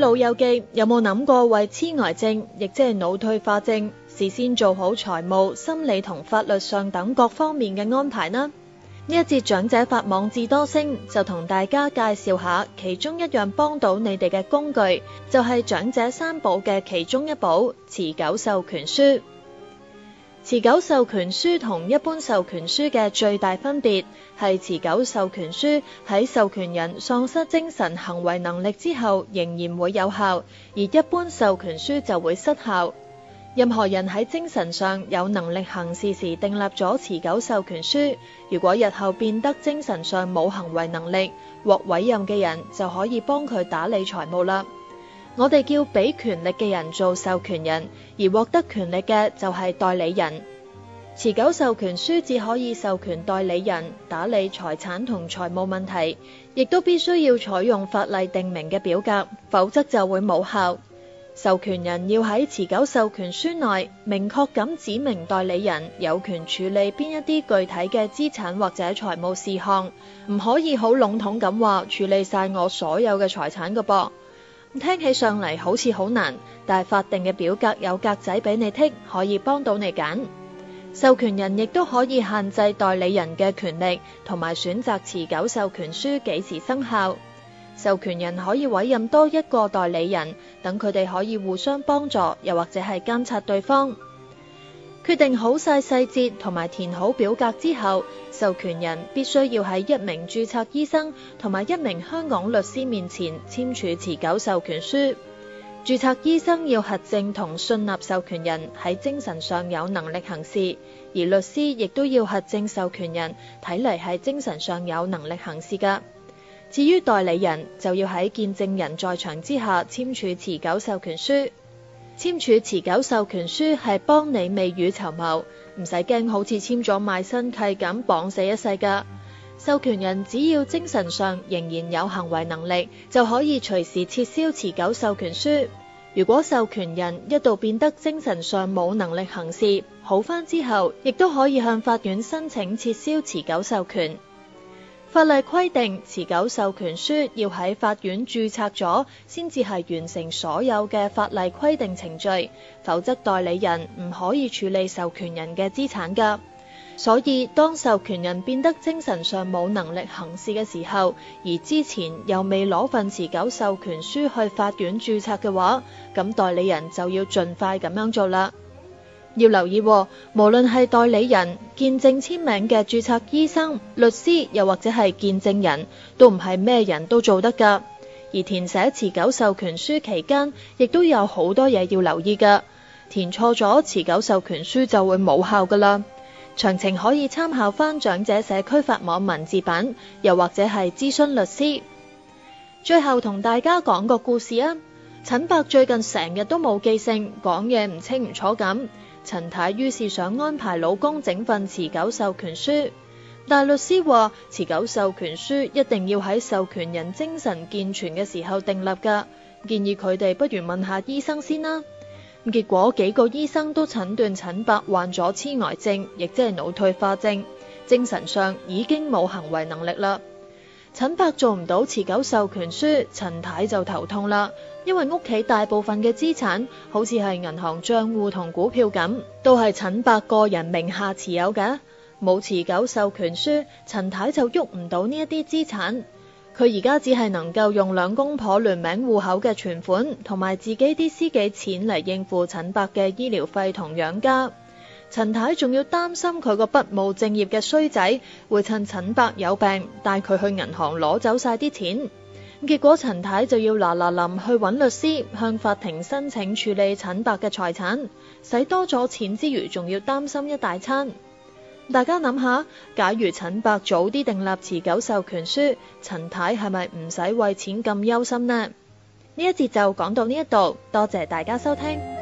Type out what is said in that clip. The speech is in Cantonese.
老友記有冇諗過為痴呆症，亦即係腦退化症，事先做好財務、心理同法律上等各方面嘅安排呢？呢一節長者法網智多星就同大家介紹下其中一樣幫到你哋嘅工具，就係長者三寶嘅其中一寶持久授權書。持久授權書同一般授權書嘅最大分別係持久授權書喺授權人喪失精神行為能力之後仍然會有效，而一般授權書就會失效。任何人喺精神上有能力行事時訂立咗持久授權書，如果日後變得精神上冇行為能力，獲委任嘅人就可以幫佢打理財務啦。我哋叫俾權力嘅人做授權人，而獲得權力嘅就係代理人。持久授權書只可以授權代理人打理財產同財務問題，亦都必須要採用法例定明嘅表格，否則就會冇效。授權人要喺持久授權書內明確咁指明代理人有權處理邊一啲具體嘅資產或者財務事項，唔可以好籠統咁話處理晒我所有嘅財產㗎噃。聽起上嚟好似好難，但係法定嘅表格有格仔俾你剔，可以幫到你揀。授權人亦都可以限制代理人嘅權力，同埋選擇持久授權書幾時生效。授權人可以委任多一個代理人，等佢哋可以互相幫助，又或者係監察對方。決定好晒細節同埋填好表格之後，授權人必須要喺一名註冊醫生同埋一名香港律師面前簽署持久授權書。註冊醫生要核證同信納授權人喺精神上有能力行事，而律師亦都要核證授權人睇嚟係精神上有能力行事㗎。至於代理人，就要喺見證人在場之下簽署持久授權書。簽署持久授權書係幫你未雨綢繆，唔使驚好似簽咗賣身契咁綁死一世㗎。授權人只要精神上仍然有行為能力，就可以隨時撤銷持久授權書。如果授權人一度變得精神上冇能力行事，好返之後，亦都可以向法院申請撤銷持久授權。法例規定，持久授權書要喺法院註冊咗，先至係完成所有嘅法例規定程序，否則代理人唔可以處理授權人嘅資產㗎。所以，當授權人變得精神上冇能力行事嘅時候，而之前又未攞份持久授權書去法院註冊嘅話，咁代理人就要盡快咁樣做啦。要留意喎，無論係代理人、見證簽名嘅註冊醫生、律師，又或者係見證人，都唔係咩人都做得㗎。而填寫持久授權書期間，亦都有好多嘢要留意㗎。填錯咗，持久授權書就會冇效㗎啦。詳情可以參考返長者社區法網文字版，又或者係諮詢律師。最後同大家講個故事啊。陳伯最近成日都冇記性，講嘢唔清唔楚咁。陳太於是想安排老公整份持久授權書，但律師話持久授權書一定要喺授權人精神健全嘅時候訂立㗎，建議佢哋不如問下醫生先啦。結果幾個醫生都診斷陳伯患咗痴呆症，亦即係腦退化症，精神上已經冇行為能力啦。陳伯做唔到持久授權書，陳太就頭痛啦，因為屋企大部分嘅資產，好似係銀行賬戶同股票咁，都係陳伯個人名下持有嘅。冇持久授權書，陳太就喐唔到呢一啲資產。佢而家只係能夠用兩公婆聯名戶口嘅存款，同埋自己啲私己錢嚟應付陳伯嘅醫療費同養家。陳太仲要擔心佢個不務正業嘅衰仔會趁陳伯有病帶佢去銀行攞走晒啲錢。結果陳太就要嗱嗱臨去揾律師，向法庭申請處理陳伯嘅財產，使多咗錢之餘，仲要擔心一大餐。大家諗下，假如陳伯早啲訂立持久授權書，陳太係咪唔使為錢咁憂心呢？呢一節就講到呢一度，多謝大家收聽。